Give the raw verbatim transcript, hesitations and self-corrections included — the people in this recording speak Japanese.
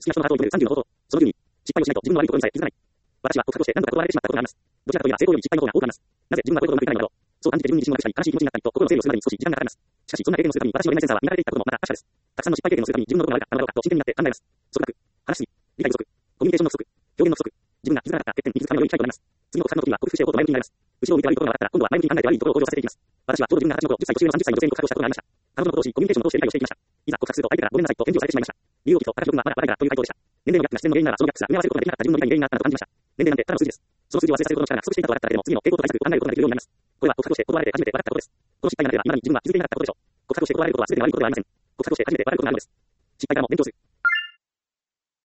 きな人のハートを生きるさんじゅうの方法。そのじゅうに、失敗をしないと自分の悪いところにさえ気づかない。私は告白をして何度か断られてしまったことがあります。どちらかといえば成功より失敗の方が多くあります。なぜ自分がこういうことをうまくいかないのだろう。そう感じて自分に自信をなくしたり、悲しい気持ちになったりと、心の整理をするまでに少し時間がかかります。しかし、そんな経験をするたびに私の恋愛センサーは見られていったこともまた確かです。たくさんの失敗経験をするたびに自分のどこが悪かったのだろうかと真剣になって考えます。そこなく、話しすぎ、理解不足、コミュニケーションの不足、表現の不足、自分が気づかなかった欠点に気づくための良い機会となります。次の告白の時には克服しておこうと前向きになります。後ろを見て悪いところがあったら、今度は前向きに考えて悪いところを向上させていきます。私はちょうど自分がはちの頃、じゅっさい年上のさんじゅっさいの女性に告白をしたことがありました。彼女のことをし、コミュニケーションを通して理解をしていきました。いざ告白すると相手からごめんなさいと返事をされてしまいました。理由を聞くと、彼女がまだ若いからという回答でした。年齢のギャップが自然の原因なら、そのギャップすら埋め合わせることができなかった自分の理解に原因があったと感じました。年齢なんてただの数字です。その数字を忘れさせることの力が不足していたと分かっただけでも、次の傾向と対策を考えることができるようになります。これは告白をして断られて初めて分かったことです。この失敗がなければ、今に自分は気づけなかったことでしょう。告白をして断られることは全て悪いことではありません。告白をして初めて分かることがあるのです。失敗からも勉強する。